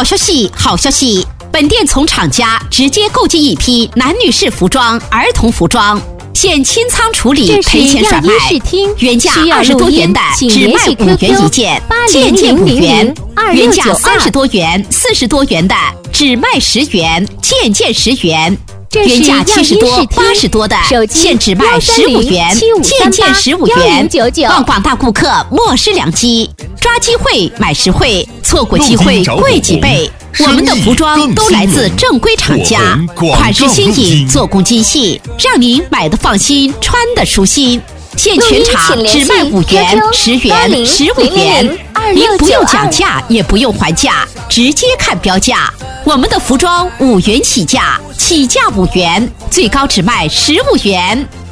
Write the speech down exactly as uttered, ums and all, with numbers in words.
好消息，好消息！本店从厂家直接购进一批男女士服装、儿童服装，现清仓处理，赔钱甩卖。原价二十多元的只卖五元一件，件件五元；原价三十多元、四十多元的只卖十元，件件十元。原价七十多、八十多的，现只卖十五元，件件十五元。望广大顾客莫失良机，抓机会买实惠，错过机会贵几倍。我们的服装都来自正规厂家，款式新颖，做工精细，让您买的放心，穿的舒心。现全场只卖五元、十元、十五元，您不用讲价，也不用还价，直接看标价。我们的服装五元起价，起价五元，最高只卖十五元。